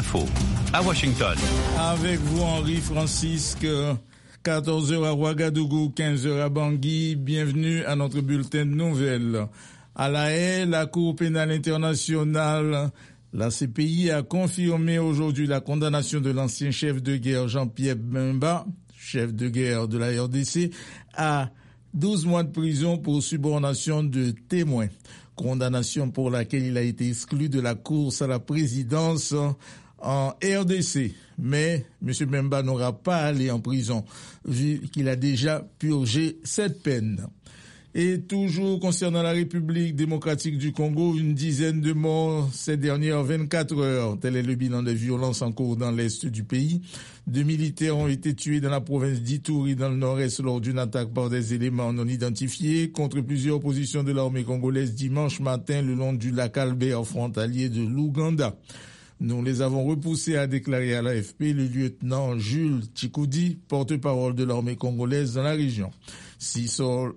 Info à Washington. Avec vous, Henri Francisque, 14h à Ouagadougou, 15h à Bangui. Bienvenue à notre bulletin de nouvelles. À La Haye, la Cour pénale internationale, la CPI, a confirmé aujourd'hui la condamnation de l'ancien chef de guerre Jean-Pierre Bemba, chef de guerre de la RDC, à 12 mois de prison pour subornation de témoins. Condamnation pour laquelle il a été exclu de la course à la présidence en RDC. Mais M. Bemba n'aura pas à aller en prison, vu qu'il a déjà purgé cette peine. Et toujours concernant la République démocratique du Congo, une dizaine de morts ces dernières 24 heures. Tel est le bilan des violences en cours dans l'est du pays. 2 militaires ont été tués dans la province d'Ituri, dans le nord-est, lors d'une attaque par des éléments non identifiés contre plusieurs positions de l'armée congolaise dimanche matin le long du lac Albert, frontalier de l'Ouganda. Nous les avons repoussés, a déclaré à l'AFP le lieutenant Jules Tchikoudi, porte-parole de l'armée congolaise dans la région. 6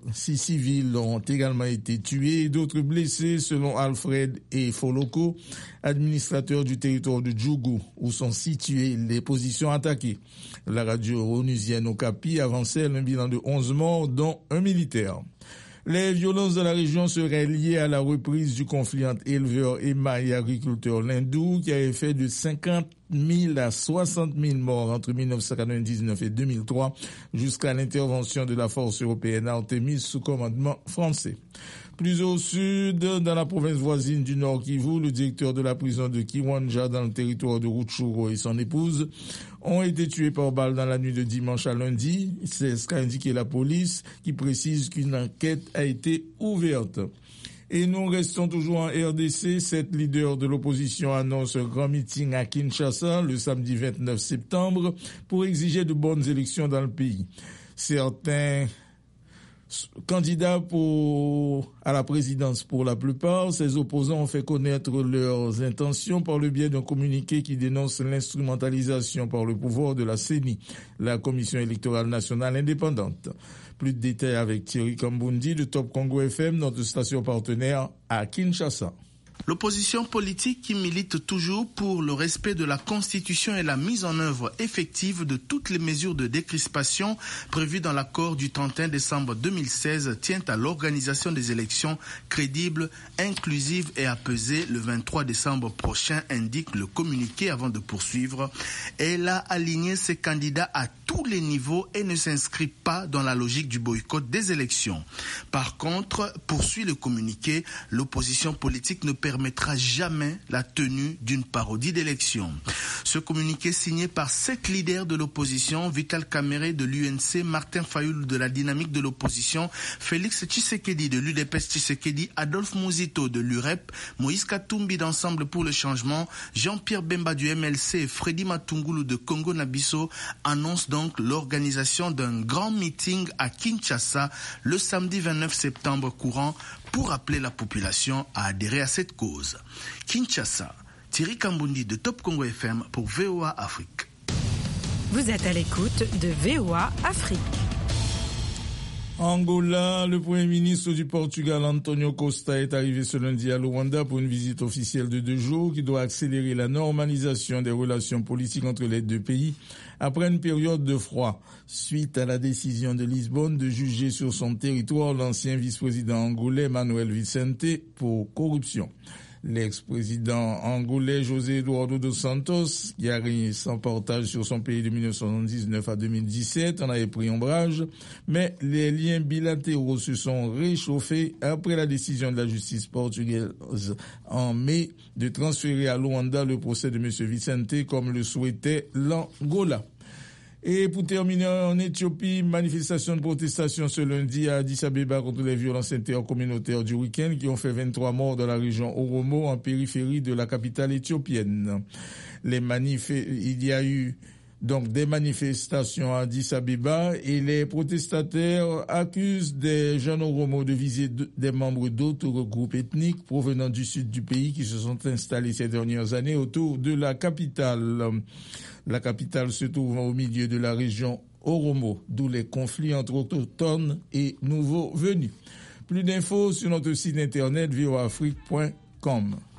civils ont également été tués et d'autres blessés, selon Alfred et Foloko, administrateur du territoire de Djougou, où sont situées les positions attaquées. La radio onusienne Okapi avançait un bilan de 11 morts, dont un militaire. Les violences de la région seraient liées à la reprise du conflit entre éleveurs et agriculteurs lindous qui avait fait de 50 000 à 60 000 morts entre 1999 et 2003 jusqu'à l'intervention de la force européenne Artemis sous commandement français. Plus au sud, dans la province voisine du Nord Kivu, le directeur de la prison de Kiwanja dans le territoire de Rutshuru et son épouse ont été tués par balle dans la nuit de dimanche à lundi. C'est ce qu'a indiqué la police qui précise qu'une enquête a été ouverte. Et nous restons toujours en RDC. 7 leaders de l'opposition annoncent un grand meeting à Kinshasa le samedi 29 septembre pour exiger de bonnes élections dans le pays. Certains candidats à la présidence pour la plupart, ses opposants ont fait connaître leurs intentions par le biais d'un communiqué qui dénonce l'instrumentalisation par le pouvoir de la CENI, la Commission électorale nationale indépendante. Plus de détails avec Thierry Kambundi de Top Congo FM, notre station partenaire à Kinshasa. L'opposition politique qui milite toujours pour le respect de la Constitution et la mise en œuvre effective de toutes les mesures de décrispation prévues dans l'accord du 31 décembre 2016 tient à l'organisation des élections crédibles, inclusives et apaisées le 23 décembre prochain, indique le communiqué avant de poursuivre. Elle a aligné ses candidats à tous les niveaux et ne s'inscrit pas dans la logique du boycott des élections. Par contre, poursuit le communiqué, l'opposition politique ne permettra jamais la tenue d'une parodie d'élection. Ce communiqué signé par 7 leaders de l'opposition, Vital Kamerhe de l'UNC, Martin Fayoul de la dynamique de l'opposition, Félix Tshisekedi de l'UDPS Tshisekedi, Adolphe Mouzito de l'UREP, Moïse Katumbi d'Ensemble pour le Changement, Jean-Pierre Bemba du MLC et Freddy Matungulu de Congo Nabiso annoncent donc l'organisation d'un grand meeting à Kinshasa le samedi 29 septembre courant pour appeler la population à adhérer à cette cause. Kinshasa, Thierry Kambundi de Top Congo FM pour VOA Afrique. Vous êtes à l'écoute de VOA Afrique. Angola, le Premier ministre du Portugal, Antonio Costa, est arrivé ce lundi à Luanda pour une visite officielle de 2 jours qui doit accélérer la normalisation des relations politiques entre les deux pays après une période de froid, suite à la décision de Lisbonne de juger sur son territoire l'ancien vice-président angolais Manuel Vicente pour corruption. L'ex-président angolais José Eduardo dos Santos, qui a régné sans partage sur son pays de 1979 à 2017, en avait pris ombrage, mais les liens bilatéraux se sont réchauffés après la décision de la justice portugaise en mai de transférer à Luanda le procès de M. Vicente comme le souhaitait l'Angola. Et pour terminer, en Éthiopie, manifestation de protestation ce lundi à Addis Abeba contre les violences intercommunautaires du week-end qui ont fait 23 morts dans la région Oromo en périphérie de la capitale éthiopienne. Il y a eu donc des manifestations à Addis Abeba et les protestataires accusent des jeunes Oromo de viser des membres d'autres groupes ethniques provenant du sud du pays qui se sont installés ces dernières années autour de la capitale. La capitale se trouve au milieu de la région Oromo, d'où les conflits entre autochtones et nouveaux venus. Plus d'infos sur notre site internet voaafrique.com.